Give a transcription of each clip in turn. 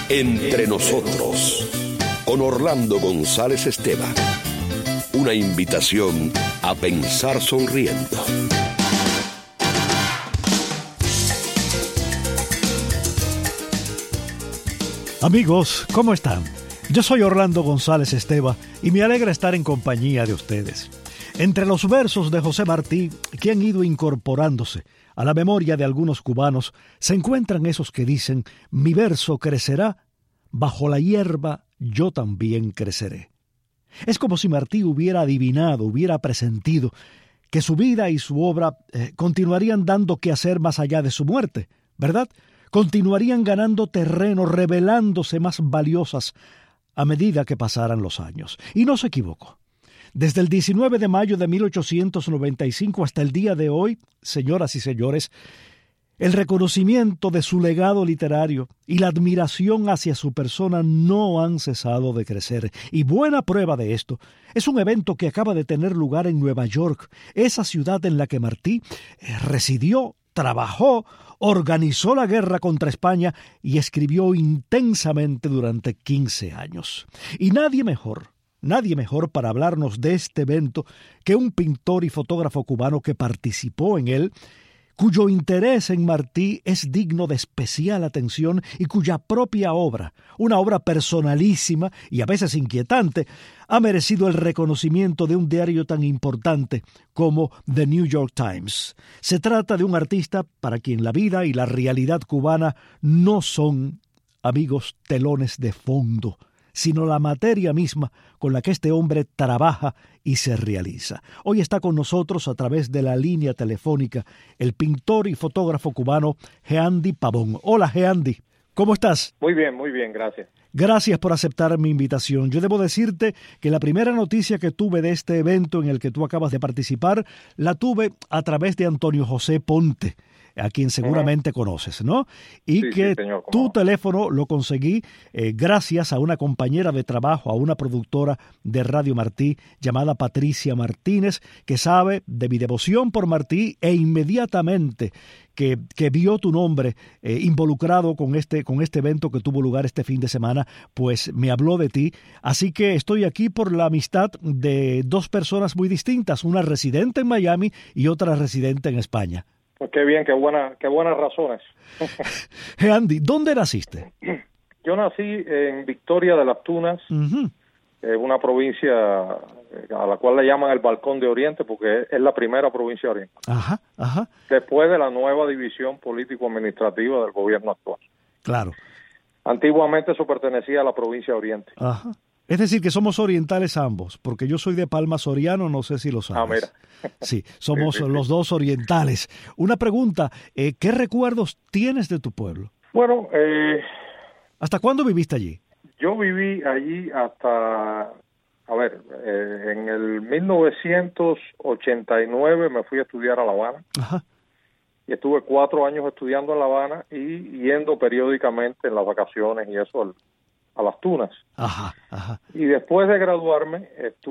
Entre nosotros, con Orlando González Esteban. Una invitación a pensar sonriendo. Amigos, ¿cómo están? Yo soy Orlando González Esteban y me alegra estar en compañía de ustedes. Entre los versos de José Martí, que han ido incorporándose a la memoria de algunos cubanos, se encuentran esos que dicen: mi verso crecerá, bajo la hierba yo también creceré. Es como si Martí hubiera adivinado, hubiera presentido que su vida y su obra continuarían dando que hacer más allá de su muerte, ¿verdad? Continuarían ganando terreno, revelándose más valiosas a medida que pasaran los años. Y no se equivocó. Desde el 19 de mayo de 1895 hasta el día de hoy, señoras y señores, el reconocimiento de su legado literario y la admiración hacia su persona no han cesado de crecer. Y buena prueba de esto es un evento que acaba de tener lugar en Nueva York, esa ciudad en la que Martí residió, trabajó, organizó la guerra contra España y escribió intensamente durante 15 años. Y nadie mejor para hablarnos de este evento que un pintor y fotógrafo cubano que participó en él, cuyo interés en Martí es digno de especial atención y cuya propia obra, una obra personalísima y a veces inquietante, ha merecido el reconocimiento de un diario tan importante como The New York Times. Se trata de un artista para quien la vida y la realidad cubana no son, amigos, telones de fondo, sino la materia misma con la que este hombre trabaja y se realiza. Hoy está con nosotros a través de la línea telefónica el pintor y fotógrafo cubano Jeandy Pavón. Hola, Jeandy, ¿cómo estás? Muy bien, gracias. Gracias por aceptar mi invitación. Yo debo decirte que la primera noticia que tuve de este evento en el que tú acabas de participar, la tuve a través de Antonio José Ponte, a quien seguramente conoces, ¿no? Y sí, que señor, tu teléfono lo conseguí gracias a una compañera de trabajo, a una productora de Radio Martí llamada Patricia Martínez, que sabe de mi devoción por Martí e inmediatamente que vio tu nombre involucrado con este evento que tuvo lugar este fin de semana, pues me habló de ti. Así que estoy aquí por la amistad de dos personas muy distintas, una residente en Miami y otra residente en España. Pues qué bien, qué buenas razones. Jeandy, ¿dónde naciste? Yo nací en Victoria de las Tunas, una provincia a la cual le llaman el Balcón de Oriente porque es la primera provincia oriental. Ajá. Después de la nueva división político-administrativa del gobierno actual. Claro. Antiguamente eso pertenecía a la provincia de Oriente. Ajá. Es decir, que somos orientales ambos, porque yo soy de Palma Soriano, no sé si lo sabes. Mira. Sí, somos los dos orientales. Una pregunta, ¿qué recuerdos tienes de tu pueblo? Bueno, ¿hasta cuándo viviste allí? Yo viví allí hasta, en el 1989 me fui a estudiar a La Habana. Ajá. Y estuve 4 años estudiando en La Habana y yendo periódicamente en las vacaciones y eso a las Tunas. Ajá. Y después de graduarme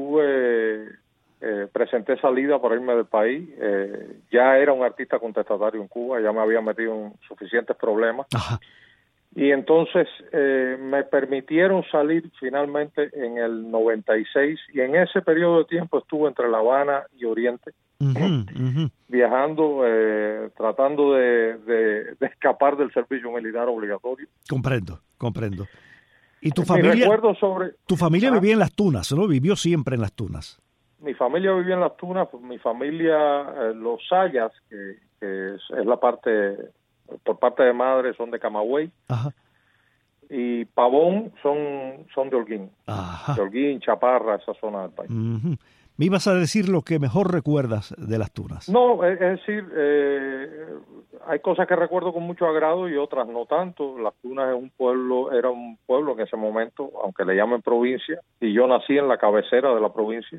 presenté salida para irme del país. Ya era un artista contestatario en Cuba, ya me había metido en suficientes problemas. Ajá. Y entonces me permitieron salir finalmente en el 96 y en ese periodo de tiempo estuve entre La Habana y Oriente, viajando, tratando de escapar del servicio militar obligatorio. Comprendo. ¿Y tu familia? Tu familia vivía en las Tunas, ¿no? Vivió siempre en las Tunas. Mi familia vivía en las Tunas, mi familia, los Sayas, que es la parte, por parte de madre son de Camagüey. Ajá. Y Pavón son de Holguín. Ajá. De Holguín, Chaparra, esa zona del país. Me ibas a decir lo que mejor recuerdas de las Tunas. No, es decir, hay cosas que recuerdo con mucho agrado y otras no tanto. Las Tunas era un pueblo en ese momento, aunque le llamen provincia, y yo nací en la cabecera de la provincia,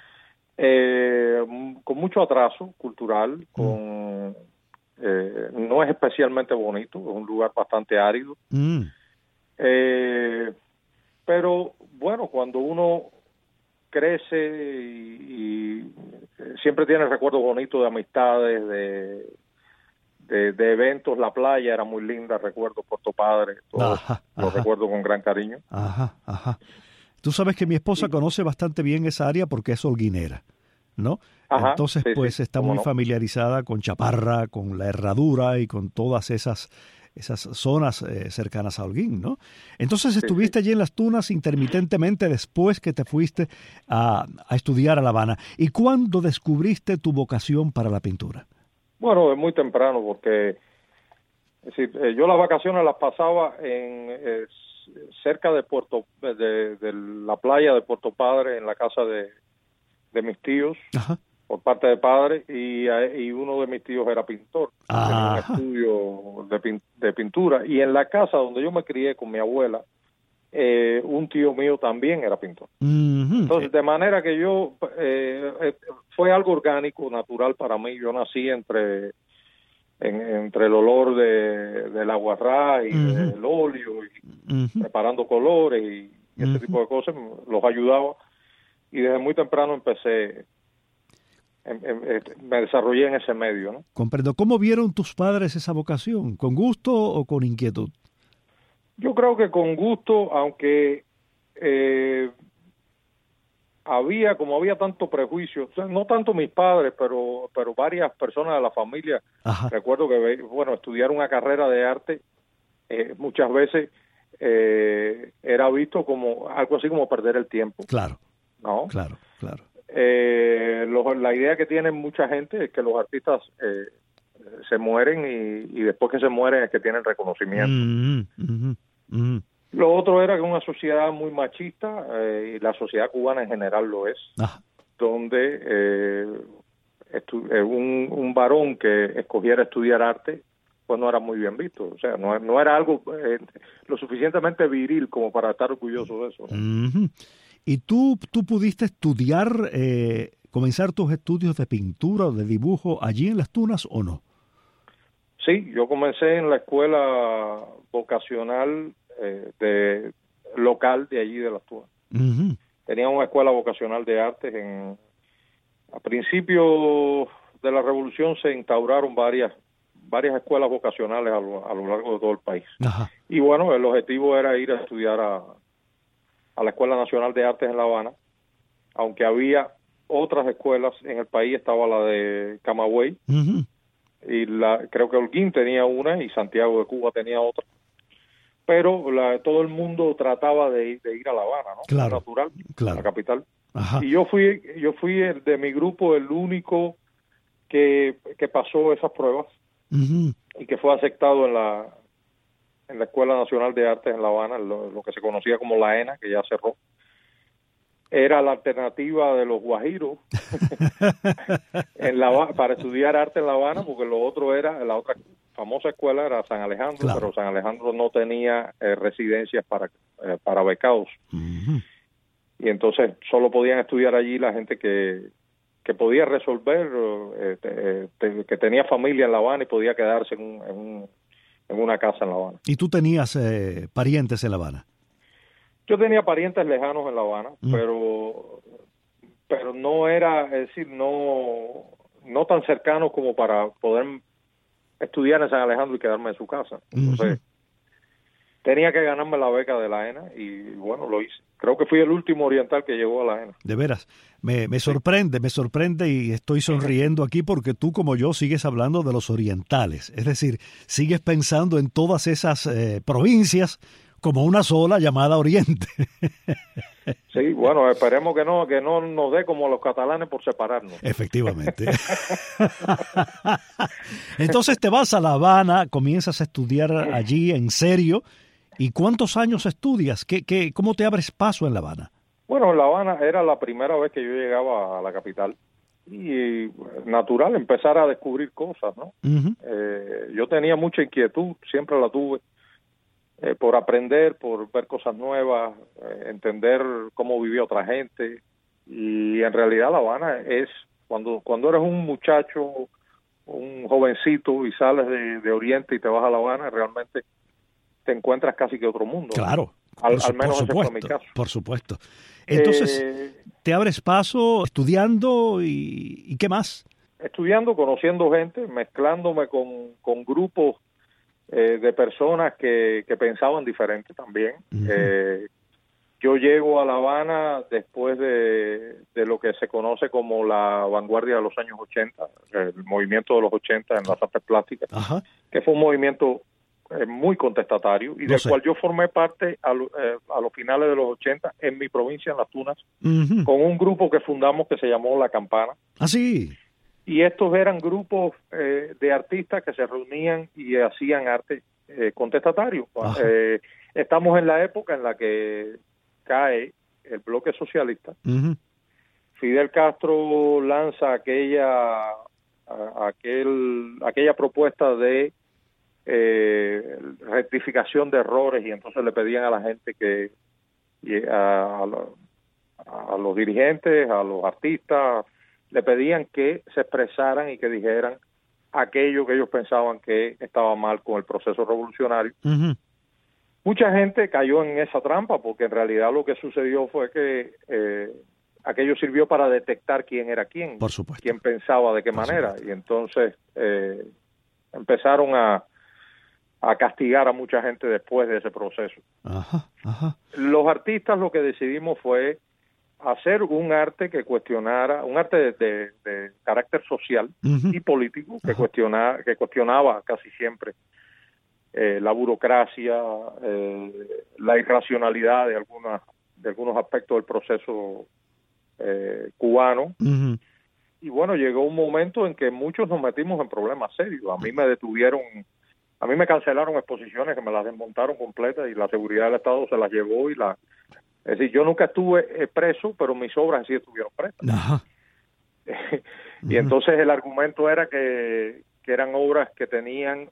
con mucho atraso cultural, no es especialmente bonito, es un lugar bastante árido. Pero bueno, cuando uno crece y siempre tiene recuerdos bonitos de amistades, de eventos. La playa era muy linda, recuerdo Puerto Padre, todo lo recuerdo con gran cariño. Ajá. Tú sabes que mi esposa conoce bastante bien esa área porque es holguinera, ¿no? Entonces, pues está muy familiarizada con Chaparra, con La Herradura y con todas esas zonas cercanas a Holguín, ¿no? Entonces estuviste allí en Las Tunas intermitentemente después que te fuiste a estudiar a La Habana. ¿Y cuándo descubriste tu vocación para la pintura? Bueno, es muy temprano porque es decir, yo las vacaciones las pasaba cerca de de la playa de Puerto Padre, en la casa de mis tíos. Ajá. Por parte de padre, y uno de mis tíos era pintor. Tenía un estudio de pintura, y en la casa donde yo me crié con mi abuela, un tío mío también era pintor. Entonces, de manera que yo, fue algo orgánico, natural para mí. Yo nací entre el olor del aguarrá y del óleo, y preparando colores y ese tipo de cosas, los ayudaba, y desde muy temprano me desarrollé en ese medio, ¿no? Comprendo. ¿Cómo vieron tus padres esa vocación? ¿Con gusto o con inquietud? Yo creo que con gusto, aunque había tanto prejuicio, o sea, no tanto mis padres, pero varias personas de la familia. Ajá. Recuerdo que, estudiar una carrera de arte muchas veces era visto como algo así como perder el tiempo. Claro, ¿no? Claro. La idea que tiene mucha gente es que los artistas se mueren y después que se mueren es que tienen reconocimiento. Lo otro era que una sociedad muy machista, y la sociedad cubana en general lo es, donde un varón que escogiera estudiar arte pues no era muy bien visto. O sea, no era algo lo suficientemente viril como para estar orgulloso de eso, ¿no? ¿Y tú pudiste estudiar, comenzar tus estudios de pintura o de dibujo allí en Las Tunas o no? Sí, yo comencé en la escuela vocacional local de allí de Las Tunas. Tenía una escuela vocacional de artes. A principios de la Revolución se instauraron varias escuelas vocacionales a lo largo de todo el país. Ajá. Y bueno, el objetivo era ir a estudiar a la Escuela Nacional de Artes en La Habana, aunque había otras escuelas en el país. Estaba la de Camagüey, y creo que Holguín tenía una y Santiago de Cuba tenía otra, pero todo el mundo trataba de ir a La Habana, ¿no? Claro, natural, claro. La capital. Ajá. Y yo fui de mi grupo el único que pasó esas pruebas y que fue aceptado en la Escuela Nacional de Artes en La Habana, lo que se conocía como la ENA, que ya cerró. Era la alternativa de los guajiros para estudiar arte en La Habana, porque la otra famosa escuela era San Alejandro, claro. Pero San Alejandro no tenía residencias para becados. Y entonces solo podían estudiar allí la gente que podía resolver, que tenía familia en La Habana y podía quedarse en una casa en La Habana. ¿Y tú tenías parientes en La Habana? Yo tenía parientes lejanos en La Habana, pero no era, es decir, no tan cercanos como para poder estudiar en San Alejandro y quedarme en su casa. Entonces, tenía que ganarme la beca de la ENA y bueno, lo hice. Creo que fui el último oriental que llegó a la ENA. De veras, me sorprende y estoy sonriendo aquí porque tú como yo sigues hablando de los orientales. Es decir, sigues pensando en todas esas provincias como una sola llamada Oriente. Sí, bueno, esperemos que no nos dé como a los catalanes por separarnos. Efectivamente. Entonces te vas a La Habana, comienzas a estudiar allí en serio. ¿Y cuántos años estudias? ¿Cómo te abres paso en La Habana? Bueno, en La Habana era la primera vez que yo llegaba a la capital. Y natural, empezar a descubrir cosas, ¿no? Yo tenía mucha inquietud, siempre la tuve. Por aprender, por ver cosas nuevas, entender cómo vivía otra gente. Y en realidad La Habana es, cuando eres un muchacho, un jovencito y sales de Oriente y te vas a La Habana, realmente te encuentras casi que otro mundo. Claro. Al menos ese fue mi caso. Por supuesto. Entonces, te abres paso estudiando y ¿qué más? estudiando, conociendo gente, mezclándome con grupos de personas que pensaban diferente también. Uh-huh. Yo llego a La Habana después de lo que se conoce como la vanguardia de los años 80, el movimiento de los 80 en las artes plásticas, Ajá. que fue un movimiento muy contestatario y del cual yo formé parte a los finales de los 80 en mi provincia, en Las Tunas, uh-huh, con un grupo que fundamos que se llamó La Campana. Ah, sí. Y estos eran grupos de artistas que se reunían y hacían arte contestatario. Estamos en la época en la que cae el bloque socialista. Uh-huh. Fidel Castro lanza aquella propuesta de rectificación de errores, y entonces le pedían a la gente a los dirigentes, a los artistas, le pedían que se expresaran y que dijeran aquello que ellos pensaban que estaba mal con el proceso revolucionario. Uh-huh. Mucha gente cayó en esa trampa porque en realidad lo que sucedió fue que aquello sirvió para detectar quién era quién, por supuesto, quién pensaba de qué manera, y entonces empezaron a castigar a mucha gente después de ese proceso. Ajá, ajá. Los artistas lo que decidimos fue hacer un arte que cuestionara, un arte de carácter social uh-huh, y político, que cuestionaba casi siempre la burocracia, la irracionalidad de algunos aspectos del proceso cubano. uh-huh. Y bueno, llegó un momento en que muchos nos metimos en problemas serios. A mí me cancelaron exposiciones que me las desmontaron completas y la seguridad del Estado se las llevó es decir, yo nunca estuve preso, pero mis obras sí estuvieron presas. Ajá. Y entonces el argumento era que eran obras que tenían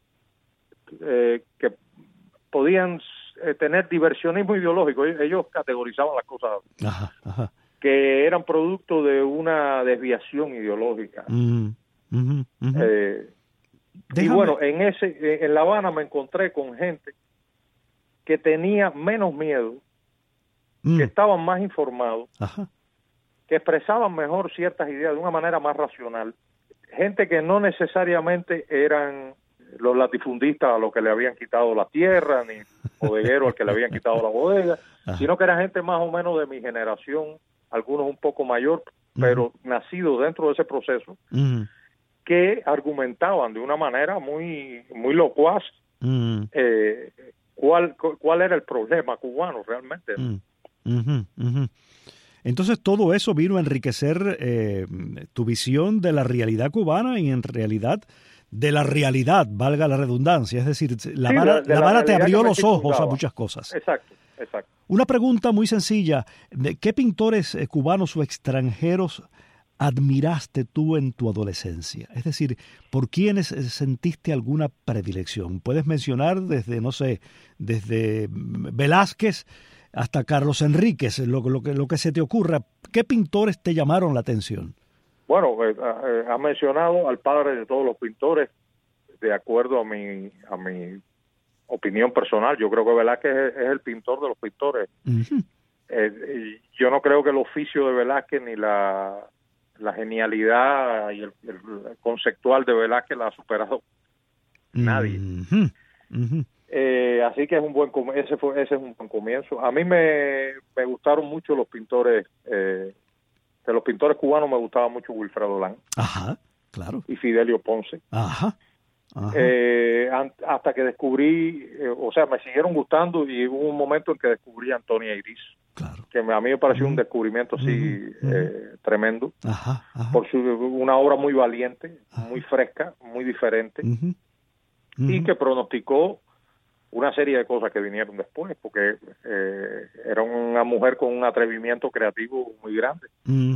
que podían tener diversionismo ideológico. Ellos categorizaban las cosas, Ajá, ajá, que eran producto de una desviación ideológica. uh-huh, uh-huh, uh-huh. Y bueno, en La Habana me encontré con gente que tenía menos miedo, que estaban más informados, ajá, que expresaban mejor ciertas ideas de una manera más racional, gente que no necesariamente eran los latifundistas a los que le habían quitado la tierra, ni bodegueros al que le habían quitado la bodega, ajá, sino que era gente más o menos de mi generación, algunos un poco mayor, pero nacidos dentro de ese proceso, uh-huh, que argumentaban de una manera muy locuaz uh-huh, cuál era el problema cubano realmente. uh-huh, uh-huh. Entonces todo eso vino a enriquecer tu visión de la realidad cubana y en realidad de la realidad, valga la redundancia. Es decir, La Habana te abrió los ojos a muchas cosas. Exacto. Una pregunta muy sencilla. ¿Qué pintores cubanos o extranjeros admiraste tú en tu adolescencia? Es decir, ¿por quiénes sentiste alguna predilección? Puedes mencionar desde, no sé, desde Velázquez hasta Carlos Enríquez, lo que se te ocurra. ¿Qué pintores te llamaron la atención? Bueno, ha mencionado al padre de todos los pintores, de acuerdo a mi opinión personal. Yo creo que Velázquez es el pintor de los pintores. Uh-huh. Yo no creo que el oficio de Velázquez ni la genialidad y el conceptual de Velázquez la ha superado nadie. Uh-huh. Uh-huh. Así que ese es un buen comienzo. A mí me gustaron mucho los pintores, de los pintores cubanos me gustaba mucho Wilfredo Lang. Ajá, claro. Y Fidelio Ponce. Ajá. Hasta que descubrí, me siguieron gustando y hubo un momento en que descubrí a Antonia Iris. Claro. Que a mí me pareció un descubrimiento así tremendo. Ajá. Por una obra muy valiente, muy fresca, muy diferente, y que pronosticó una serie de cosas que vinieron después, porque era una mujer con un atrevimiento creativo muy grande.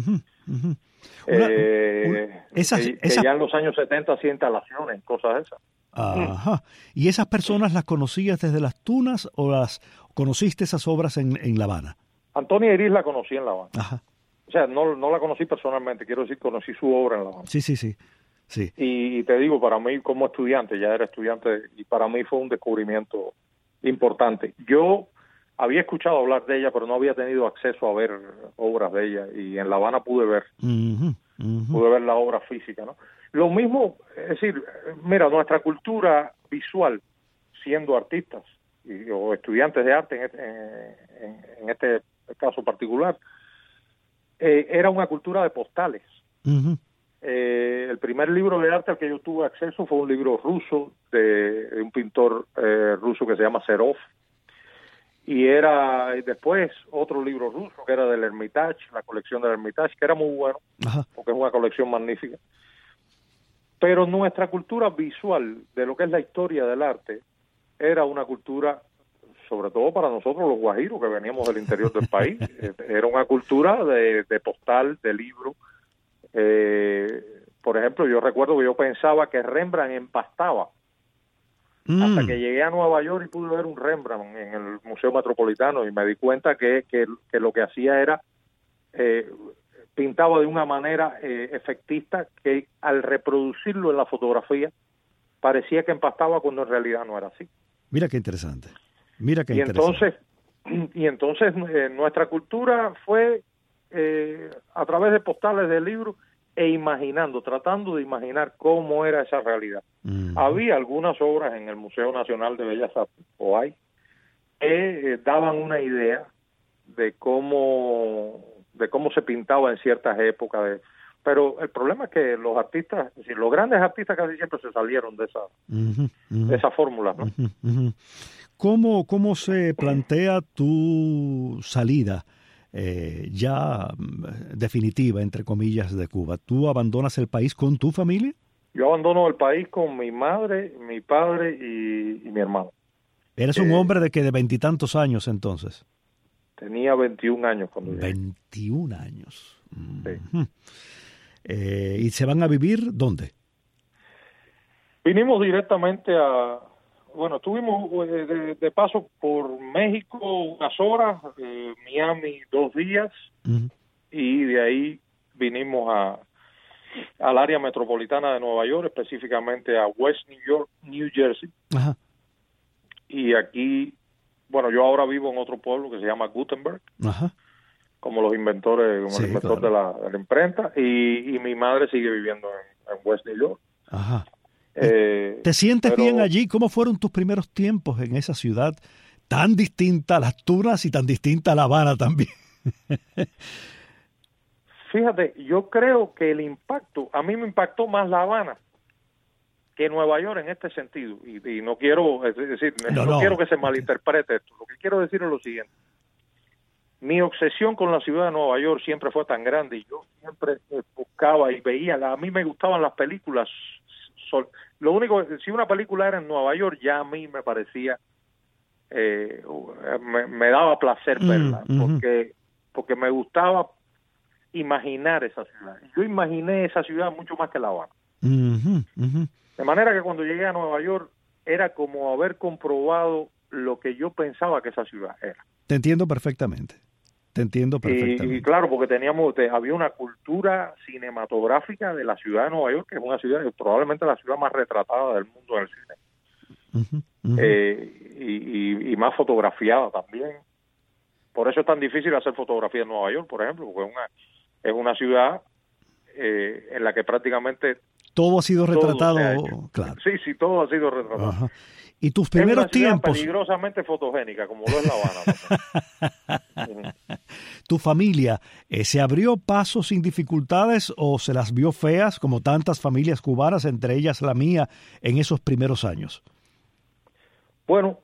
Ya en los años 70 hacía instalaciones, cosas de esas. Ajá. ¿Y esas personas las conocías desde Las Tunas o las conociste esas obras en La Habana? Antonia Iris la conocí en La Habana. Ajá. O sea, no la conocí personalmente, quiero decir, conocí su obra en La Habana. Sí. Y te digo, para mí como estudiante, ya era estudiante, y para mí fue un descubrimiento importante. Yo había escuchado hablar de ella, pero no había tenido acceso a ver obras de ella, y en La Habana pude ver la obra física, ¿no? Lo mismo, es decir, mira, nuestra cultura visual, siendo artistas o estudiantes de arte en este caso particular, era una cultura de postales. Uh-huh. El primer libro de arte al que yo tuve acceso fue un libro ruso de un pintor ruso que se llama Serov, y era después otro libro ruso que era del Hermitage, la colección del Hermitage, que era muy bueno, Ajá. porque es una colección magnífica. Pero nuestra cultura visual de lo que es la historia del arte era una cultura, sobre todo para nosotros los guajiros que veníamos del interior del país, era una cultura de postal, de libro. Por ejemplo, yo recuerdo que yo pensaba que Rembrandt empastaba, hasta que llegué a Nueva York y pude ver un Rembrandt en el Museo Metropolitano y me di cuenta que lo que hacía era pintaba de una manera efectista, que al reproducirlo en la fotografía parecía que empastaba cuando en realidad no era así. Mira qué interesante. Mira qué interesante. Entonces nuestra cultura fue a través de postales de libros tratando de imaginar cómo era esa realidad. Uh-huh. Había algunas obras en el Museo Nacional de Bellas Artes, o hay, que daban una idea de cómo se pintaba en ciertas épocas. Pero el problema es que los artistas, es decir, los grandes artistas casi siempre se salieron de esa fórmula, ¿no? Uh-huh, uh-huh. ¿Cómo se plantea tu salida ya definitiva, entre comillas, de Cuba? ¿Tú abandonas el país con tu familia? Yo abandono el país con mi madre, mi padre y mi hermano. ¿Eres un hombre de veintitantos años entonces? Tenía 21 años cuando llegué. 21 años. Sí. ¿Y se van a vivir dónde? Vinimos directamente estuvimos de paso por México unas horas, Miami 2 días, uh-huh. Y de ahí vinimos al área metropolitana de Nueva York, específicamente a West New York, New Jersey. Uh-huh. Y aquí, yo ahora vivo en otro pueblo que se llama Gutenberg, uh-huh. Como los inventores, como el inventor claro. de la imprenta, y mi madre sigue viviendo en West New York. Ajá. ¿Te sientes bien allí? ¿Cómo fueron tus primeros tiempos en esa ciudad tan distinta a Las Tunas y tan distinta a La Habana también? Fíjate, yo creo que a mí me impactó más La Habana que Nueva York en este sentido, y no quiero, es decir, no quiero que se malinterprete esto. Lo que quiero decir es lo siguiente. Mi obsesión con la ciudad de Nueva York siempre fue tan grande y yo siempre buscaba y veía, a mí me gustaban las películas. Lo único, si una película era en Nueva York, ya a mí me parecía, me daba placer verla, porque me gustaba imaginar esa ciudad. Yo imaginé esa ciudad mucho más que La Habana. Uh-huh, uh-huh. De manera que cuando llegué a Nueva York era como haber comprobado lo que yo pensaba que esa ciudad era. Te entiendo perfectamente. Y claro, porque había una cultura cinematográfica de la ciudad de Nueva York, que es una ciudad, probablemente la ciudad más retratada del mundo del cine. Uh-huh, uh-huh. Y más fotografiada también. Por eso es tan difícil hacer fotografía en Nueva York, por ejemplo, porque es una ciudad en la que prácticamente todo ha sido retratado, claro. Sí, todo ha sido retratado. Ajá. Y tus primeros tiempos peligrosamente fotogénica, como lo es La Habana. ¿Tu familia se abrió paso sin dificultades o se las vio feas como tantas familias cubanas, entre ellas la mía, en esos primeros años? Bueno,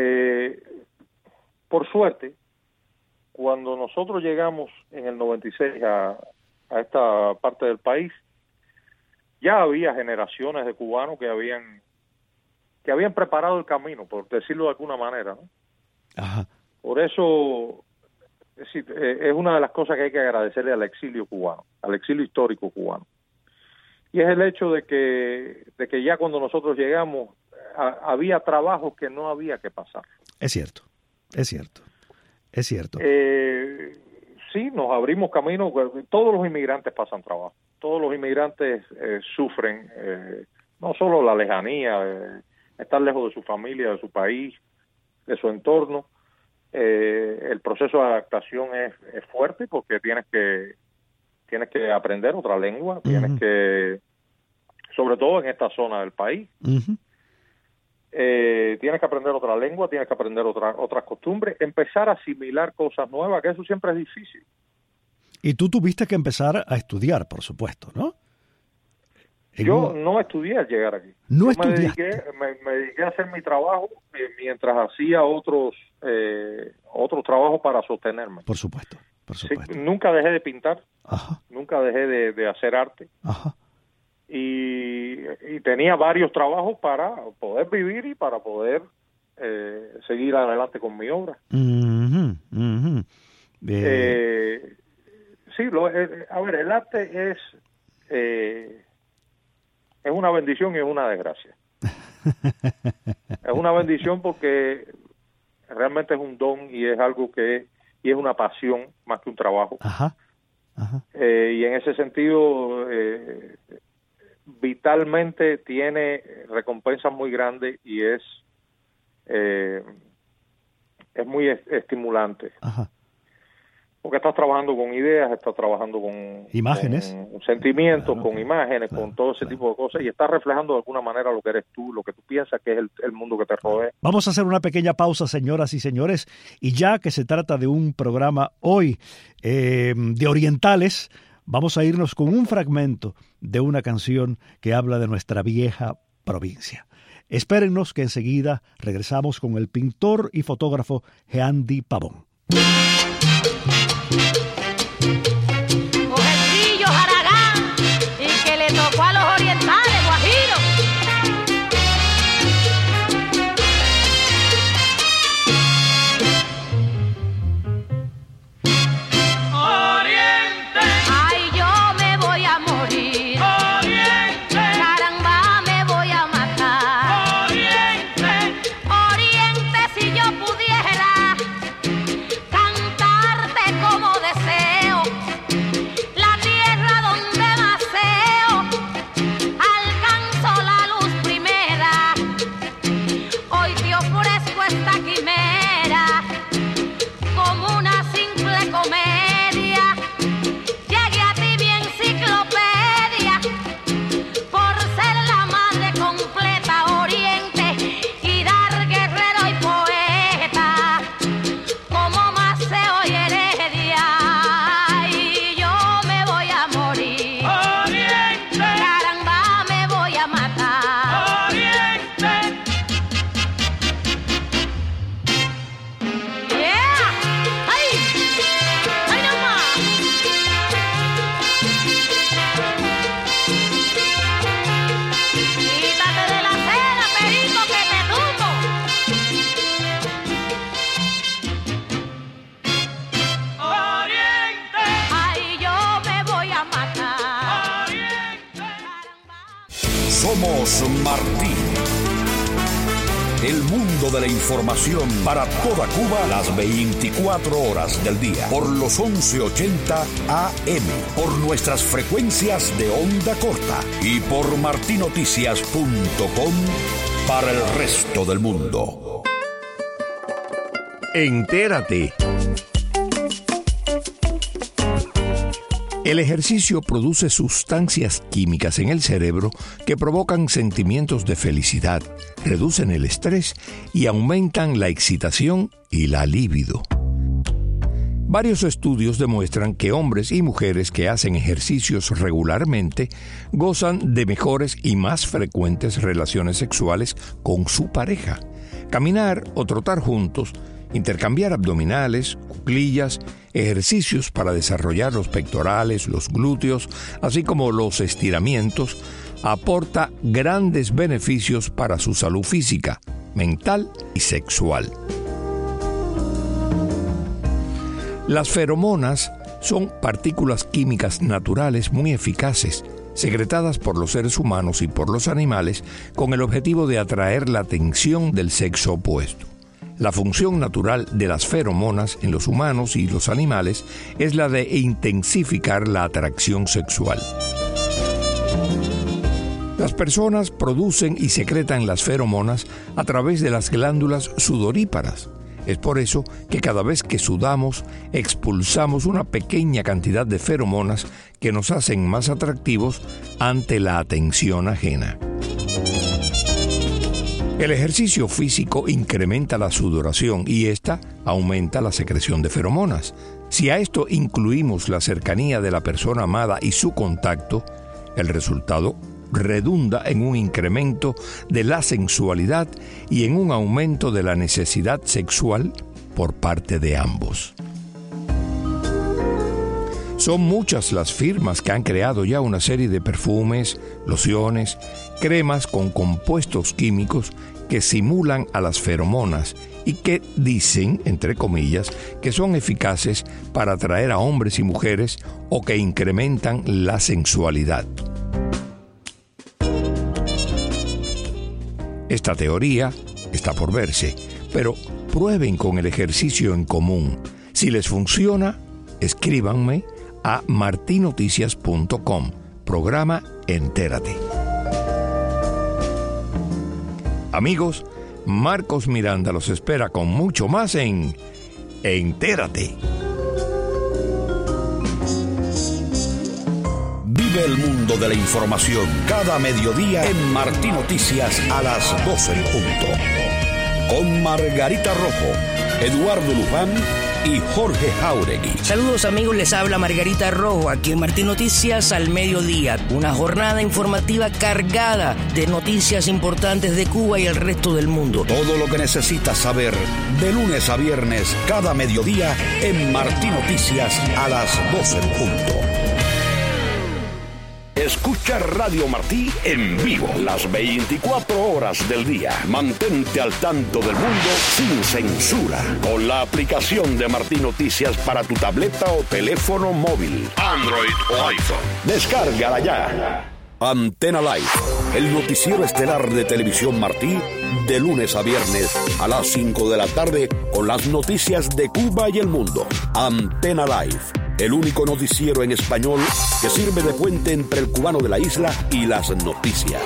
por suerte, cuando nosotros llegamos en el 96 a esta parte del país, ya había generaciones de cubanos que habían preparado el camino, por decirlo de alguna manera, ¿no? Ajá. Por eso es una de las cosas que hay que agradecerle al exilio cubano, al exilio histórico cubano. Y es el hecho de que ya cuando nosotros llegamos había trabajos que no había que pasar. Es cierto. Sí, nos abrimos camino. Todos los inmigrantes pasan trabajo. Todos los inmigrantes sufren no solo la lejanía, estar lejos de su familia, de su país, de su entorno. El proceso de adaptación es fuerte porque tienes que aprender otra lengua, tienes que sobre todo en esta zona del país. Uh-huh. Tienes que aprender otra lengua, tienes que aprender otras costumbres, empezar a asimilar cosas nuevas, que eso siempre es difícil. Y tú tuviste que empezar a estudiar, por supuesto, ¿no? Yo no estudié al llegar aquí. No Yo me dediqué a hacer mi trabajo mientras hacía otros trabajos para sostenerme. Por supuesto. Sí, nunca dejé de pintar, ajá, nunca dejé de hacer arte. Ajá. Y tenía varios trabajos para poder vivir y para poder seguir adelante con mi obra. Uh-huh, uh-huh. Sí, a ver, el arte es una bendición y es una desgracia. Es una bendición porque realmente es un don y es algo y es una pasión más que un trabajo. Ajá, ajá. Y en ese sentido, vitalmente tiene recompensas muy grandes y es muy estimulante. Ajá. Porque estás trabajando con ideas, estás trabajando con imágenes, con sentimientos, claro, con imágenes, claro, con todo ese tipo de cosas, y estás reflejando de alguna manera lo que eres tú, lo que tú piensas que es el mundo que te rodea. Vamos a hacer una pequeña pausa, señoras y señores, y ya que se trata de un programa hoy de orientales, vamos a irnos con un fragmento de una canción que habla de nuestra vieja provincia. Espérennos que enseguida regresamos con el pintor y fotógrafo Jeandy Pavón. Mujercillo Haragán, y que le tocó a los orientales, Guajiro. Oriente. Ay, yo me voy a morir. Oriente. Caramba, me voy a matar. Oriente. Oriente, si yo pudiera cantarte como deseo, la tierra donde maceo, alcanzo la luz primera. Hoy te ofrezco esta quimera como una simple comedia. Llegué a ti bien enciclopedia por ser la madre completa, Oriente, y dar guerrero y poeta como Maceo y Heredia. Y yo me voy a morir. Oriente. Caramba, me voy a matar. Oriente. Yeah. ¡Ay! ¡Ay, no más! Quítate de la cera, perico, que te tumbo. Oriente. Ay, yo me voy a matar. Oriente. Somos Martí. El mundo de la información para toda Cuba las 24 horas del día. Por los 1180 AM. Por nuestras frecuencias de onda corta. Y por martinoticias.com para el resto del mundo. Entérate. El ejercicio produce sustancias químicas en el cerebro que provocan sentimientos de felicidad, reducen el estrés y aumentan la excitación y la libido. Varios estudios demuestran que hombres y mujeres que hacen ejercicios regularmente gozan de mejores y más frecuentes relaciones sexuales con su pareja. Caminar o trotar juntos, intercambiar abdominales, cuclillas, ejercicios para desarrollar los pectorales, los glúteos, así como los estiramientos, aporta grandes beneficios para su salud física, mental y sexual. Las feromonas son partículas químicas naturales muy eficaces, secretadas por los seres humanos y por los animales con el objetivo de atraer la atención del sexo opuesto. La función natural de las feromonas en los humanos y los animales es la de intensificar la atracción sexual. Las personas producen y secretan las feromonas a través de las glándulas sudoríparas. Es por eso que cada vez que sudamos, expulsamos una pequeña cantidad de feromonas que nos hacen más atractivos ante la atención ajena. El ejercicio físico incrementa la sudoración y esta aumenta la secreción de feromonas. Si a esto incluimos la cercanía de la persona amada y su contacto, el resultado redunda en un incremento de la sensualidad y en un aumento de la necesidad sexual por parte de ambos. Son muchas las firmas que han creado ya una serie de perfumes, lociones, cremas con compuestos químicos que simulan a las feromonas y que dicen, entre comillas, que son eficaces para atraer a hombres y mujeres o que incrementan la sensualidad. Esta teoría está por verse, pero prueben con el ejercicio en común. Si les funciona, escríbanme a martinoticias.com, programa Entérate. Amigos, Marcos Miranda los espera con mucho más en Entérate. Vive el mundo de la información cada mediodía en Martín Noticias a las 12 en punto. Con Margarita Rojo, Eduardo Luján y Jorge Jauregui. Saludos amigos, les habla Margarita Rojo aquí en Martín Noticias al mediodía. Una jornada informativa cargada de noticias importantes de Cuba y el resto del mundo. Todo lo que necesitas saber de lunes a viernes cada mediodía en Martín Noticias a las 12 en punto. Escucha Radio Martí en vivo las 24 horas del día. Mantente al tanto del mundo sin censura con la aplicación de Martí Noticias para tu tableta o teléfono móvil, Android o iPhone. Descárgala ya. Antena Live, el noticiero estelar de Televisión Martí, de lunes a viernes a las 5 de la tarde con las noticias de Cuba y el mundo. Antena Live, el único noticiero en español que sirve de puente entre el cubano de la isla y las noticias.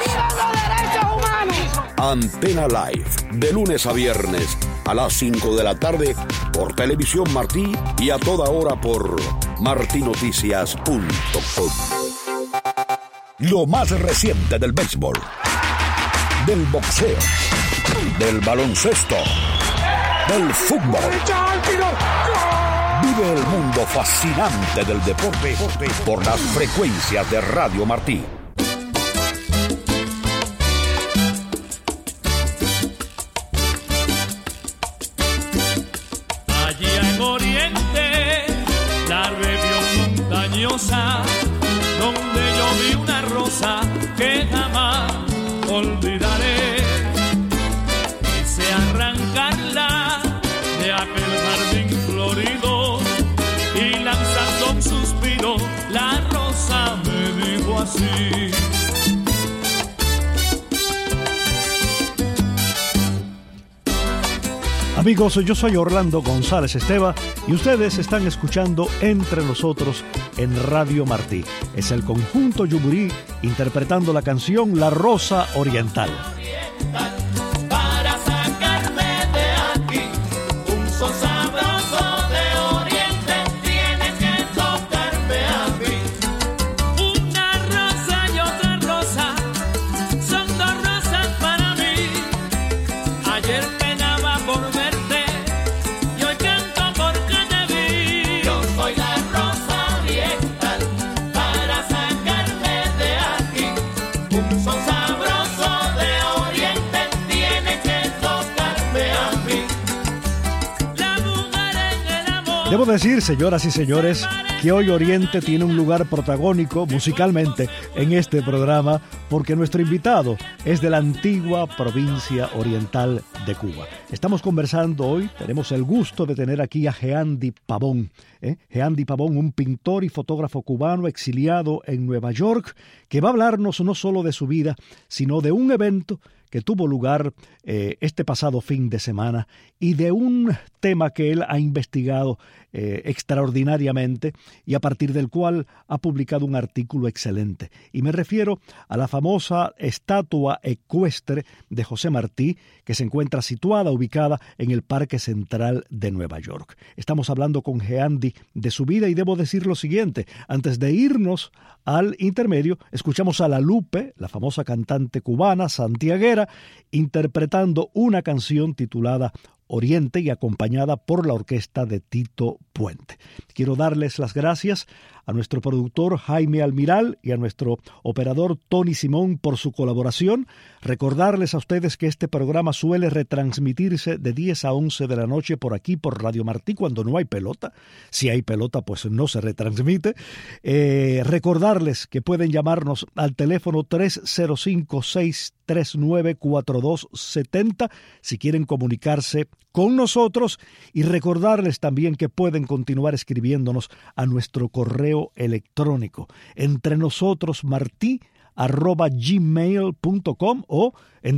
Antena Live, de lunes a viernes a las 5 de la tarde por Televisión Martí y a toda hora por martinoticias.com. Lo más reciente del béisbol, del boxeo, del baloncesto, del fútbol. Vive el mundo fascinante del deporte por las frecuencias de Radio Martí. Allí en Oriente, la región montañosa, donde yo vi una rosa que jamás olvidaré. Quise arrancarla de aquel jardín florido y lanzando un suspiro, la rosa me dijo así. Amigos, yo soy Orlando González Esteva y ustedes están escuchando Entre Nosotros en Radio Martí. Es el conjunto Yumurí interpretando la canción La Rosa Oriental. Para sacarme de aquí, un son sabroso de Oriente, tienes que tocarme a mí. Una rosa y otra rosa, son dos rosas para mí. Ayer penaba por verte y hoy canto porque te vi. Yo soy la rosa oriental, para sacarme de aquí, un son sabroso de Oriente, tienes que tocarme a mí. La mujer en el amor. Debo decir, señoras y señores, que hoy Oriente tiene un lugar protagónico musicalmente en este programa porque nuestro invitado es de la antigua provincia oriental de Cuba. Estamos conversando hoy, tenemos el gusto de tener aquí a Jeandy Pavón. Jeandy Pavón, un pintor y fotógrafo cubano exiliado en Nueva York, que va a hablarnos no solo de su vida, sino de un evento que tuvo lugar este pasado fin de semana y de un tema que él ha investigado extraordinariamente y a partir del cual ha publicado un artículo excelente. Y me refiero a la famosa estatua ecuestre de José Martí, que se encuentra ubicada en el Parque Central de Nueva York. Estamos hablando con Jehandy de su vida y debo decir lo siguiente. Antes de irnos al intermedio, escuchamos a La Lupe, la famosa cantante cubana santiaguera, interpretando una canción titulada Oriente y acompañada por la orquesta de Tito Puente. Quiero darles las gracias a nuestro productor Jaime Almiral y a nuestro operador Tony Simón por su colaboración. Recordarles a ustedes que este programa suele retransmitirse de 10 a 11 de la noche por aquí, por Radio Martí, cuando no hay pelota. Si hay pelota, pues no se retransmite. Recordarles que pueden llamarnos al teléfono 305-639-4270 si quieren comunicarse con nosotros, y recordarles también que pueden continuar escribiéndonos a nuestro correo electrónico entrenosotros@gmail.com o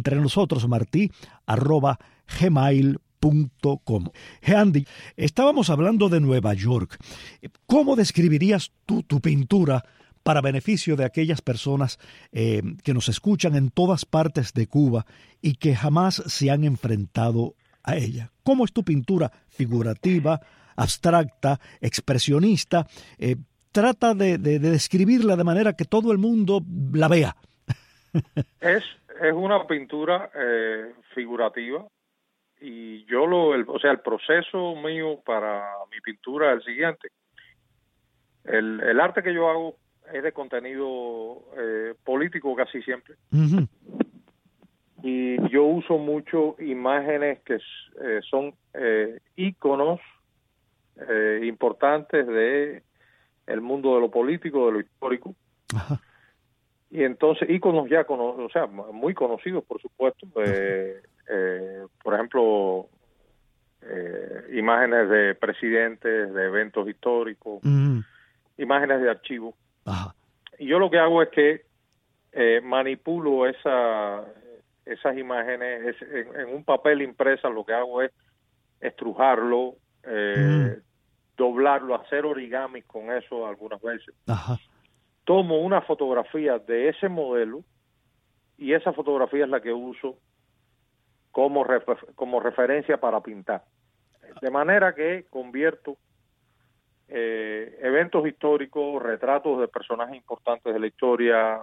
entrenosotros@gmail.com. Jehandy, estábamos hablando de Nueva York. ¿Cómo describirías tú tu pintura para beneficio de aquellas personas que nos escuchan en todas partes de Cuba y que jamás se han enfrentado a ella? ¿Cómo es tu pintura? ¿Figurativa, abstracta, expresionista? Trata de describirla de manera que todo el mundo la vea. Es una pintura figurativa, y yo el proceso mío para mi pintura es el siguiente. El arte que yo hago es de contenido político casi siempre. Uh-huh. Y yo uso mucho imágenes que son íconos importantes de el mundo de lo político, de lo histórico. Ajá. Y entonces íconos ya muy conocidos, por supuesto. Por ejemplo, imágenes de presidentes, de eventos históricos, imágenes de archivo. Ajá. Y yo lo que hago es que manipulo esas imágenes en un papel impresa. Lo que hago es estrujarlo, doblarlo, hacer origamis con eso algunas veces. Ajá. Tomo una fotografía de ese modelo y esa fotografía es la que uso como referencia para pintar. De manera que convierto eventos históricos, retratos de personajes importantes de la historia,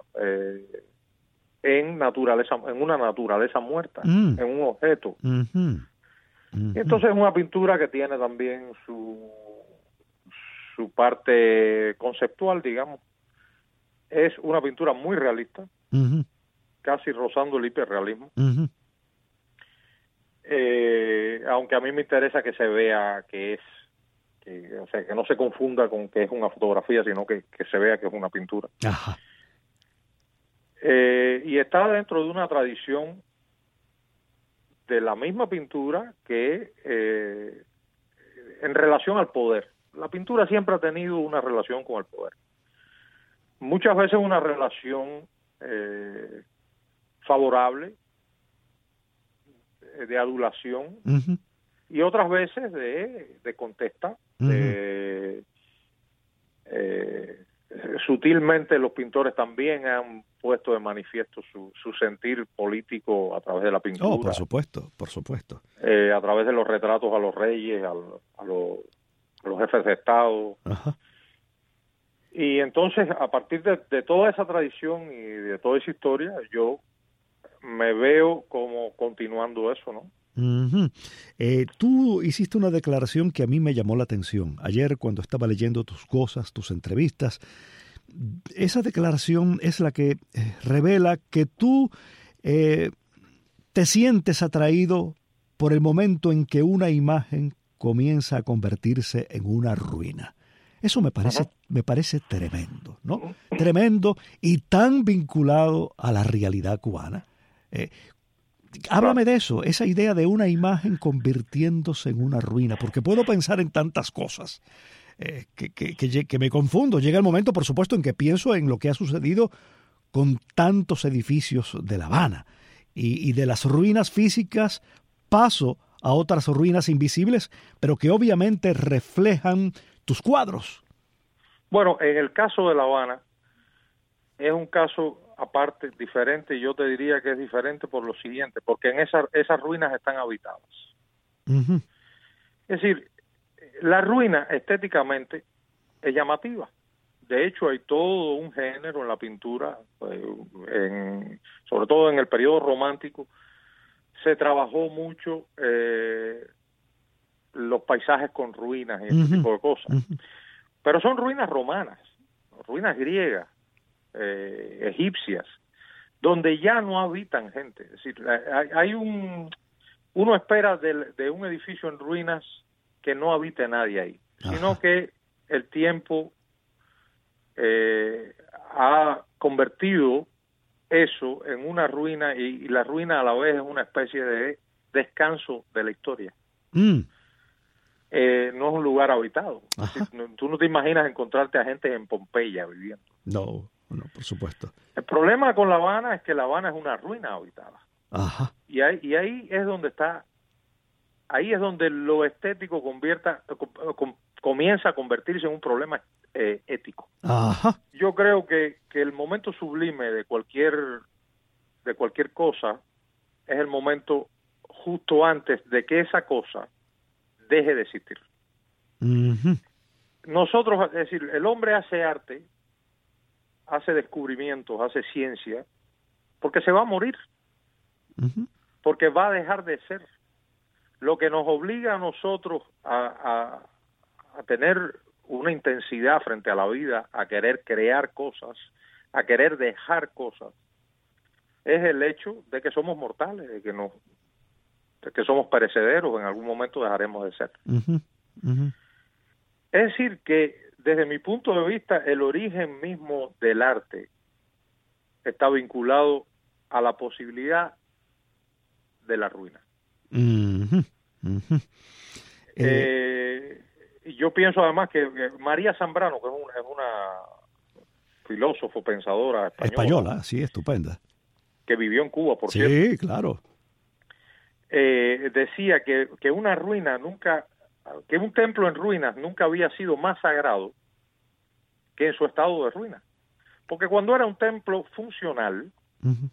en una naturaleza muerta, en un objeto. Uh-huh. Y entonces es una pintura que tiene también su parte conceptual, digamos. Es una pintura muy realista, uh-huh, casi rozando el hiperrealismo. Uh-huh. Aunque a mí me interesa que se vea que no se confunda con que es una fotografía, sino que se vea que es una pintura. Ajá. Y está dentro de una tradición de la misma pintura que en relación al poder. La pintura siempre ha tenido una relación con el poder. Muchas veces una relación favorable, de adulación, uh-huh, y otras veces de contesta. Uh-huh. Sutilmente los pintores también han puesto de manifiesto su sentir político a través de la pintura. Oh, por supuesto. A través de los retratos a los reyes, a los jefes de Estado. Uh-huh. Y entonces, a partir de toda esa tradición y de toda esa historia, yo me veo como continuando eso, ¿no? Uh-huh. Tú hiciste una declaración que a mí me llamó la atención. Ayer, cuando estaba leyendo tus cosas, tus entrevistas, esa declaración es la que revela que tú te sientes atraído por el momento en que una imagen comienza a convertirse en una ruina. Eso me parece tremendo, ¿no? Tremendo y tan vinculado a la realidad cubana. Háblame de eso, esa idea de una imagen convirtiéndose en una ruina, porque puedo pensar en tantas cosas que me confundo. Llega el momento, por supuesto, en que pienso en lo que ha sucedido con tantos edificios de La Habana y de las ruinas físicas paso a otras ruinas invisibles, pero que obviamente reflejan tus cuadros. Bueno, en el caso de La Habana, es un caso aparte, diferente, y yo te diría que es diferente por lo siguiente, porque en esas ruinas están habitadas. Uh-huh. Es decir, la ruina estéticamente es llamativa. De hecho, hay todo un género en la pintura, sobre todo en el periodo romántico, se trabajó mucho los paisajes con ruinas y ese tipo de cosas. Uh-huh. Pero son ruinas romanas, ruinas griegas, egipcias, donde ya no habitan gente. Es decir, uno espera de un edificio en ruinas que no habite nadie ahí, sino que el tiempo ha convertido eso en una ruina, y la ruina a la vez es una especie de descanso de la historia. No es un lugar habitado. Es decir, tú no te imaginas encontrarte a gente en Pompeya viviendo. No, por supuesto. El problema con La Habana es que La Habana es una ruina habitada. Ajá. Y ahí es donde lo estético comienza a convertirse en un problema ético. Ajá. Yo creo que el momento sublime de cualquier cosa es el momento justo antes de que esa cosa deje de existir. Uh-huh. Nosotros, es decir, el hombre hace arte, hace descubrimientos, hace ciencia, porque se va a morir, uh-huh, porque va a dejar de ser. Lo que nos obliga a nosotros a tener una intensidad frente a la vida, a querer crear cosas, a querer dejar cosas, es el hecho de que somos mortales, de que somos perecederos, en algún momento dejaremos de ser. uh-huh, uh-huh. Es decir, que desde mi punto de vista, el origen mismo del arte está vinculado a la posibilidad de la ruina. Uh-huh, uh-huh. Yo pienso además que María Zambrano, que es una filósofo, pensadora española, sí, estupenda, que vivió en Cuba, por cierto. Sí, claro. Decía que una ruina que un templo en ruinas nunca había sido más sagrado que en su estado de ruina. Porque cuando era un templo funcional, uh-huh,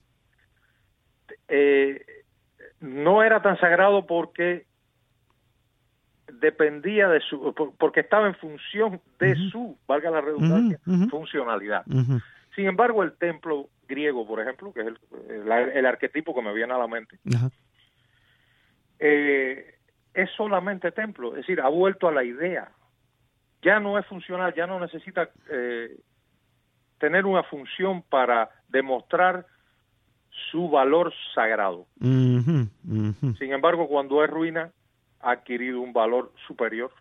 no era tan sagrado porque dependía porque estaba en función de uh-huh, su, valga la redundancia, uh-huh, funcionalidad. uh-huh. Sin embargo, el templo griego, por ejemplo, que es el arquetipo que me viene a la mente, uh-huh, es solamente templo, es decir, ha vuelto a la idea. Ya no es funcional, ya no necesita tener una función para demostrar su valor sagrado. uh-huh, uh-huh. Sin embargo, cuando es ruina, ha adquirido un valor superior.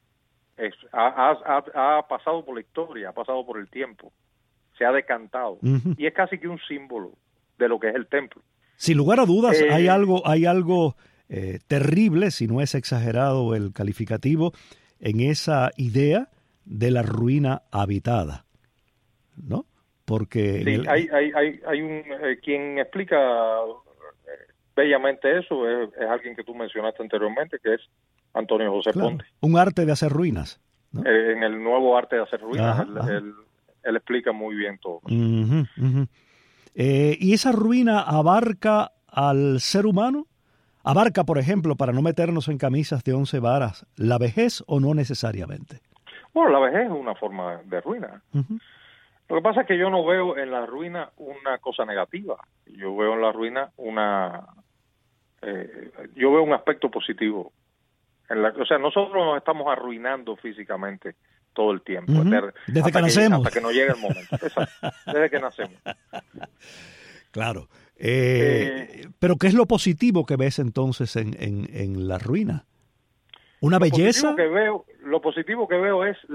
Ha pasado por la historia, ha pasado por el tiempo, se ha decantado, uh-huh, y es casi que un símbolo de lo que es el templo. Sin lugar a dudas, hay algo terrible, si no es exagerado el calificativo, en esa idea de la ruina habitada, ¿no? Porque sí, hay un quien explica bellamente eso, es alguien que tú mencionaste anteriormente, que es Antonio José Ponte. Un arte de hacer ruinas, ¿no? En el nuevo arte de hacer ruinas, ajá. Él explica muy bien todo. Uh-huh, uh-huh. ¿Y esa ruina abarca al ser humano? ¿Abarca, por ejemplo, para no meternos en camisas de 11 varas, la vejez o no necesariamente? Bueno, la vejez es una forma de ruina. Uh-huh. Lo que pasa es que yo no veo en la ruina una cosa negativa. Yo veo en la ruina yo veo un aspecto positivo. O sea, nosotros nos estamos arruinando físicamente todo el tiempo. Uh-huh. Desde que nacemos. Hasta que nos llegue el momento. Exacto. Desde que nacemos. Claro. Pero ¿qué es lo positivo que ves entonces en la ruina? ¿Una belleza? Lo positivo que veo es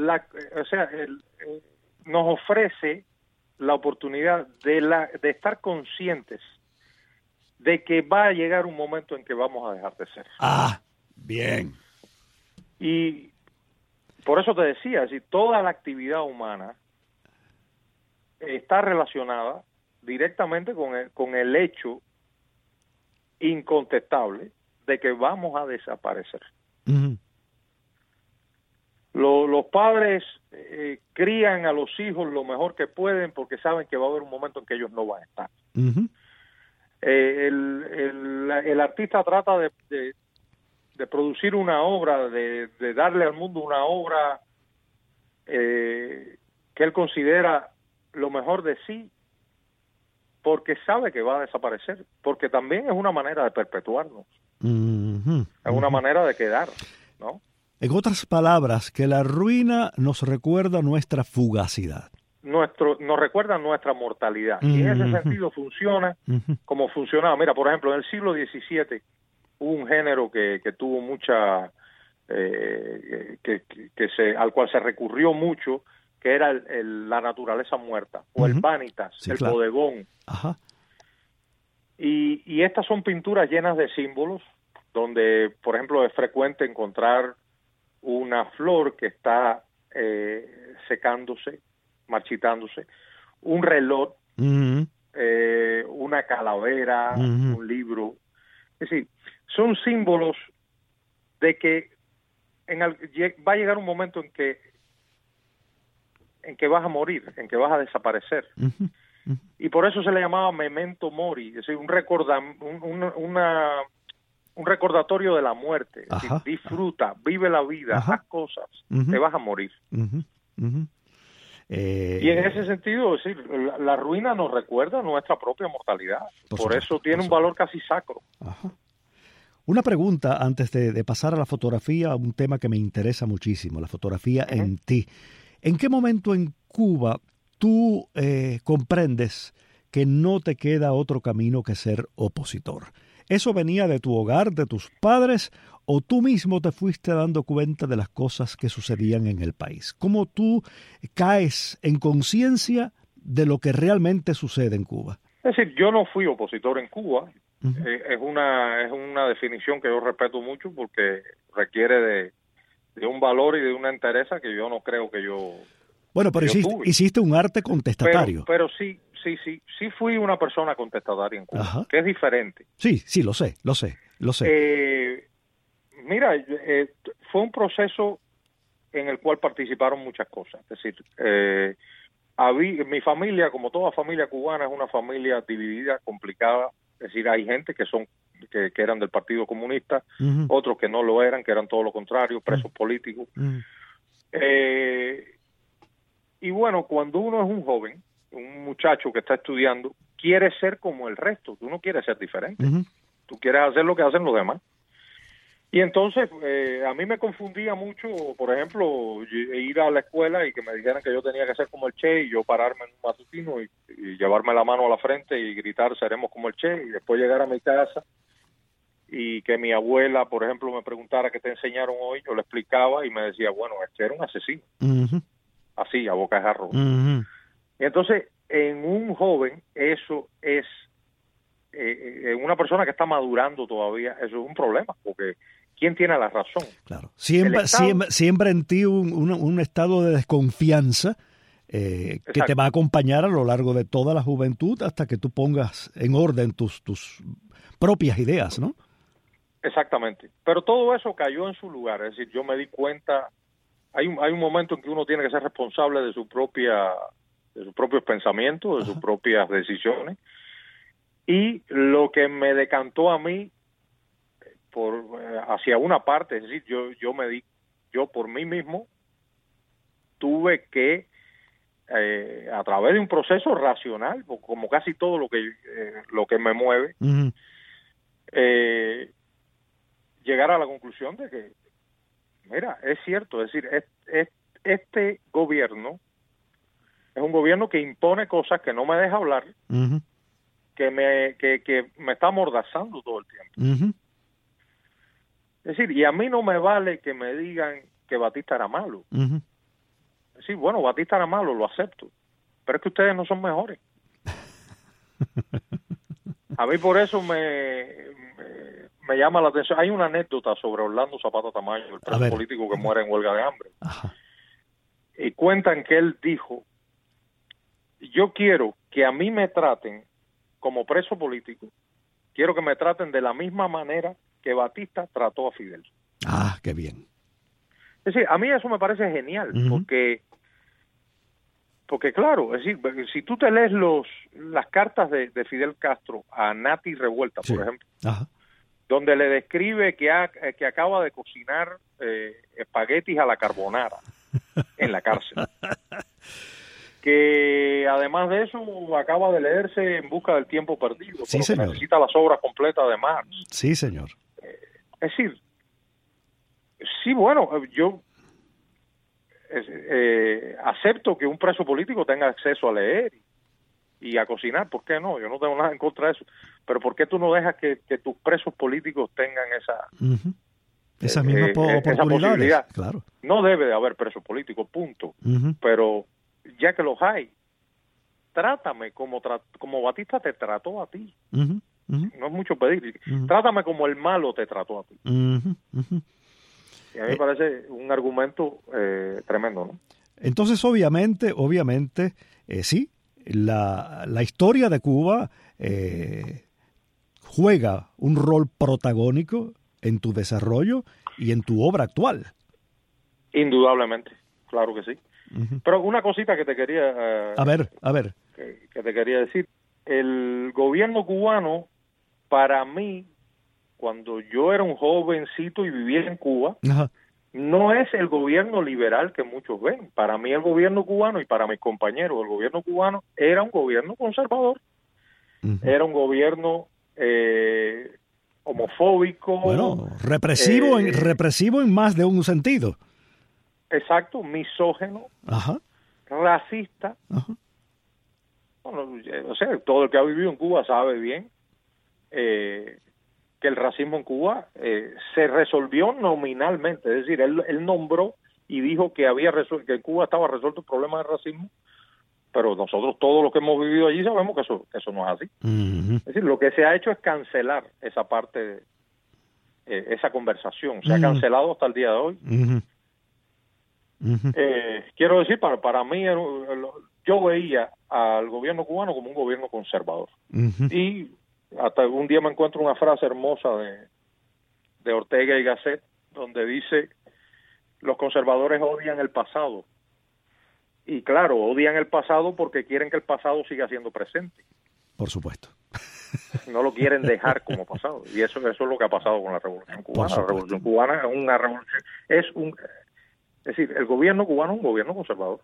nos ofrece la oportunidad de estar conscientes de que va a llegar un momento en que vamos a dejar de ser. Ah, bien. Y por eso te decía, si toda la actividad humana está relacionada directamente con el hecho incontestable de que vamos a desaparecer. Ujú. Los padres crían a los hijos lo mejor que pueden porque saben que va a haber un momento en que ellos no van a estar. Ujú. El artista trata de producir una obra, de darle al mundo una obra que él considera lo mejor de sí, porque sabe que va a desaparecer, porque también es una manera de perpetuarnos, Ujú. es una manera de quedar, ¿no? En otras palabras, que la ruina nos recuerda nuestra fugacidad. Nos recuerda nuestra mortalidad, y en ese Ujú. sentido funciona Ujú. como funcionaba. Mira, por ejemplo, en el siglo XVII hubo un género que tuvo mucha, al cual se recurrió mucho, que era la naturaleza muerta, o el Ujú. vanitas, Sí, el claro. bodegón. Ajá. Y estas son pinturas llenas de símbolos, donde, por ejemplo, es frecuente encontrar una flor que está secándose, marchitándose, un reloj, Ujú. una calavera, Ujú. un libro. Es decir, son símbolos de que va a llegar un momento en que vas a morir, en que vas a desaparecer. Ujú. Y por eso se le llamaba memento mori, es decir, un recordatorio de la muerte. Es decir, Ajá. disfruta, vive la vida, Ajá. haz cosas, Ujú. te vas a morir. Ujú. Ujú. Y en ese sentido, es decir, la ruina nos recuerda nuestra propia mortalidad. Por Por supuesto, eso tiene por un valor casi sacro. Ajá. Una pregunta antes de pasar a la fotografía, un tema que me interesa muchísimo, la fotografía Ujú. en ti. ¿En qué momento en Cuba tú comprendes que no te queda otro camino que ser opositor? ¿Eso venía de tu hogar, de tus padres, o tú mismo te fuiste dando cuenta de las cosas que sucedían en el país? ¿Cómo tú caes en conciencia de lo que realmente sucede en Cuba? Es decir, yo no fui opositor en Cuba. Ujú. Es una definición que yo respeto mucho porque requiere de un valor y de una entereza que yo no creo que yo Bueno, pero yo tuve. hiciste un arte contestatario. Pero sí fui una persona contestataria en Cuba, Ajá. que es diferente. Sí, lo sé. Mira, fue un proceso en el cual participaron muchas cosas. Es decir, mi familia, como toda familia cubana, es una familia dividida, complicada. Es decir, hay gente que eran del Partido Comunista, Ujú. otros que no lo eran, que eran todo lo contrario, presos políticos. Ujú. Y bueno, cuando uno es un joven, un muchacho que está estudiando, quiere ser como el resto. Tú no quieres ser diferente. Ujú. Tú quieres hacer lo que hacen los demás. Y entonces a mí me confundía mucho, por ejemplo, ir a la escuela y que me dijeran que yo tenía que ser como el Che y yo pararme en un matutino y llevarme la mano a la frente y gritar seremos como el Che, y después llegar a mi casa y que mi abuela, por ejemplo, me preguntara qué te enseñaron hoy, yo le explicaba y me decía, bueno, este era un asesino, Ujú. así, a boca de jarro. Ujú. Y entonces, en un joven, eso es, en una persona que está madurando todavía, eso es un problema, porque ¿quién tiene la razón? Claro. El Estado. Siempre en ti un estado de desconfianza que Exacto. te va a acompañar a lo largo de toda la juventud hasta que tú pongas en orden tus propias ideas, ¿no? Exactamente. Pero todo eso cayó en su lugar. Es decir, yo me di cuenta, hay un momento en que uno tiene que ser responsable de sus propios pensamientos, de sus propias decisiones. Y lo que me decantó a mí hacia una parte, es decir, yo por mí mismo tuve que a través de un proceso racional, como casi todo lo que me mueve, Ujú. llegar a la conclusión de que, mira, es cierto, es decir, este gobierno es un gobierno que impone cosas, que no me deja hablar, Ujú. que me está amordazando todo el tiempo. Ujú. Es decir, y a mí no me vale que me digan que Batista era malo. Ujú. Es decir, bueno, Batista era malo, lo acepto, pero es que ustedes no son mejores. A mí por eso me llama la atención. Hay una anécdota sobre Orlando Zapata Tamayo, el preso político que muere en huelga de hambre. Ajá. Y cuentan que él dijo, yo quiero que a mí me traten como preso político, quiero que me traten de la misma manera que Batista trató a Fidel. Ah, qué bien. Es decir, a mí eso me parece genial, porque claro, es decir, si tú te lees las cartas de Fidel Castro a Nati Revuelta, por ejemplo, donde le describe que acaba de cocinar espaguetis a la carbonara en la cárcel, que además de eso acaba de leerse En busca del tiempo perdido, sí, porque necesita las obras completas de Marx. Sí, señor. Es decir, sí, bueno, yo acepto que un preso político tenga acceso a leer y a cocinar, ¿por qué no? Yo no tengo nada en contra de eso, pero ¿por qué tú no dejas que tus presos políticos tengan esas mismas oportunidades? Claro. No debe de haber presos políticos, punto, pero ya que los hay, trátame como Batista te trató a ti. No es mucho pedir. Trátame como el malo te trató a ti. Y a mí me parece un argumento tremendo, ¿no? Entonces, obviamente, sí, la historia de Cuba juega un rol protagónico en tu desarrollo y en tu obra actual. Indudablemente, claro que sí. Pero una cosita que te quería... a ver. Que te quería decir. El gobierno cubano, para mí, cuando yo era un jovencito y vivía en Cuba, no es el gobierno liberal que muchos ven. Para mí el gobierno cubano y para mis compañeros, el gobierno cubano era un gobierno conservador. Era un gobierno homofóbico. Bueno, represivo en más de un sentido. Exacto, misógino, racista. Bueno, o sea, todo el que ha vivido en Cuba sabe bien que el racismo en Cuba se resolvió nominalmente, es decir, él nombró y dijo que que en Cuba estaba resuelto el problema del racismo, pero nosotros todos los que hemos vivido allí sabemos que eso no es así. Es decir, lo que se ha hecho es cancelar esa parte, esa conversación, se ha cancelado hasta el día de hoy. Quiero decir, para mí, yo veía al gobierno cubano como un gobierno conservador. Y hasta un día me encuentro una frase hermosa de Ortega y Gasset, donde dice: los conservadores odian el pasado. Y claro, odian el pasado porque quieren que el pasado siga siendo presente. Por supuesto. No lo quieren dejar como pasado. Y eso es lo que ha pasado con la Revolución Cubana. La Revolución Cubana es una revolución, es decir, el gobierno cubano es un gobierno conservador.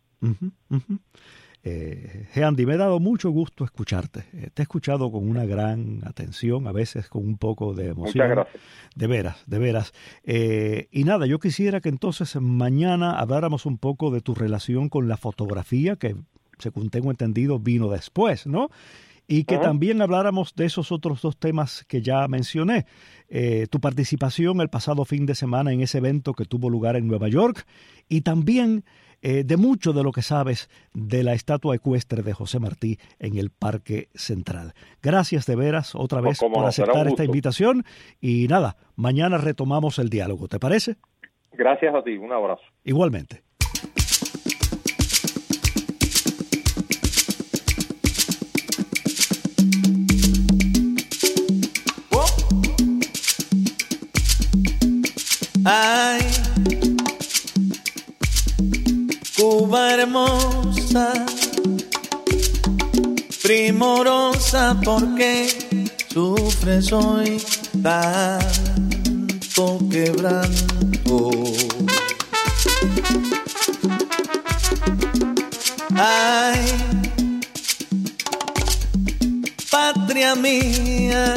Andy, me ha dado mucho gusto escucharte. Te he escuchado con una gran atención, a veces con un poco de emoción. Muchas gracias. De veras. Y nada, yo quisiera que entonces mañana habláramos un poco de tu relación con la fotografía, que según tengo entendido vino después, ¿no? Y que también habláramos de esos otros dos temas que ya mencioné. Tu participación el pasado fin de semana en ese evento que tuvo lugar en Nueva York, y también de mucho de lo que sabes de la estatua ecuestre de José Martí en el Parque Central. Gracias de veras otra vez por aceptar esta invitación, y nada, mañana retomamos el diálogo, ¿te parece? Gracias a ti, un abrazo. Igualmente. Ay, Cuba hermosa, primorosa, porque sufres hoy tanto quebranto. Ay, patria mía,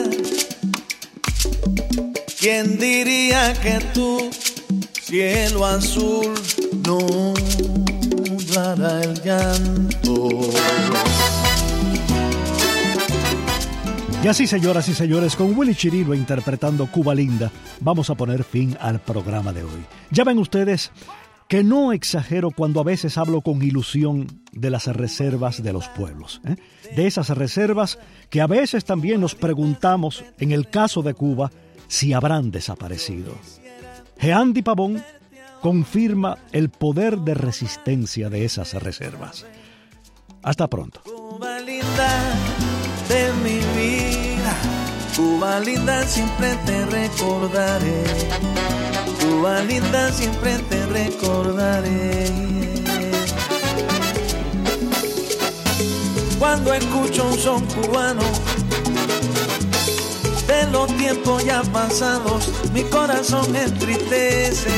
¿quién diría que tu cielo azul nublará el llanto? Y así, señoras y señores, con Willy Chirino interpretando Cuba Linda, vamos a poner fin al programa de hoy. Ya ven ustedes que no exagero cuando a veces hablo con ilusión de las reservas de los pueblos, de esas reservas que a veces también nos preguntamos, en el caso de Cuba, si habrán desaparecido. Andy Pavón confirma el poder de resistencia de esas reservas. Hasta pronto. Cuba linda de mi vida, Cuba linda, siempre te recordaré. Cuba linda, siempre te recordaré. Cuando escucho un son cubano de los tiempos ya pasados, mi corazón entristece.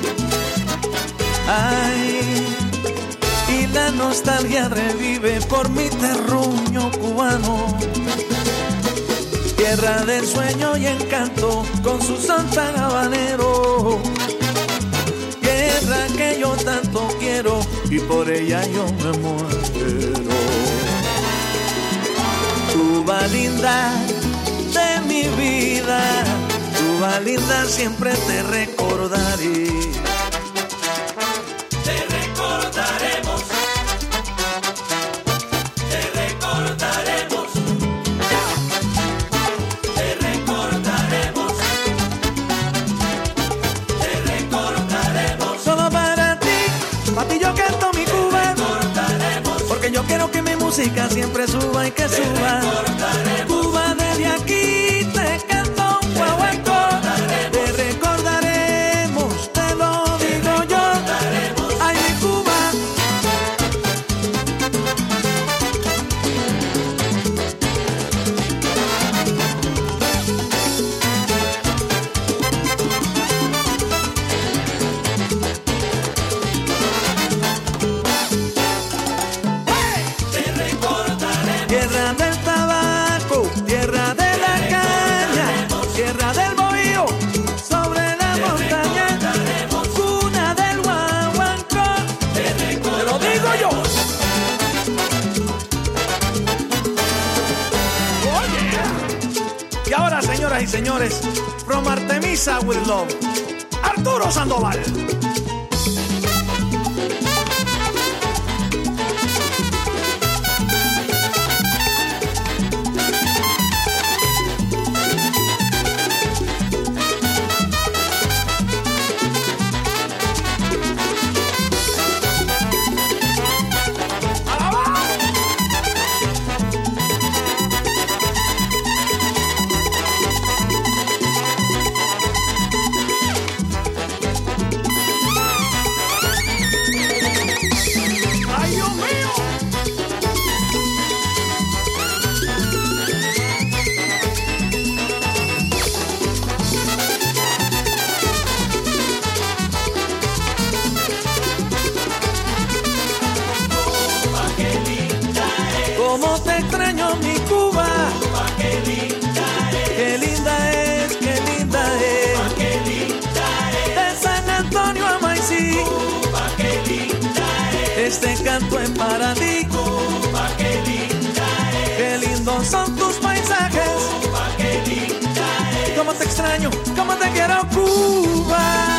Ay, y la nostalgia revive por mi terruño cubano. Tierra del sueño y encanto con su son tan habanero. Tierra que yo tanto quiero y por ella yo me muero. Cuba linda de mi vida, Cuba linda, siempre te recordaré. Te recordaremos, te recordaremos, te recordaremos, te recordaremos. Solo para ti yo canto mi Cuba, porque yo quiero que mi música siempre suba y que suba. Cuba, desde aquí te canto un guaguancó. Te recordaremos, te lo digo yo. Ay, mi Cuba. Tierra del tabaco, tierra de la caña, tierra del bohío, sobre la montaña, cuna del guaguancó, te lo digo yo. Oye, y ahora, señoras y señores, from Artemisa with Love, Arturo Sandoval. Cómo te extraño mi Cuba, qué linda es, qué linda es, de San Antonio a Maicí, este canto es para ti, qué lindos son tus paisajes, cómo te extraño, cómo te quiero Cuba.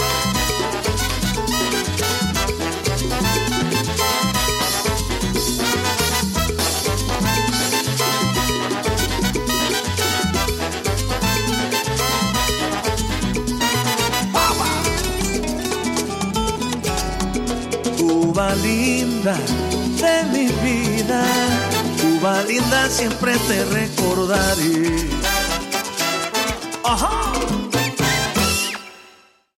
Cuba linda de mi vida, Cuba linda, siempre te recordaré. Ajá.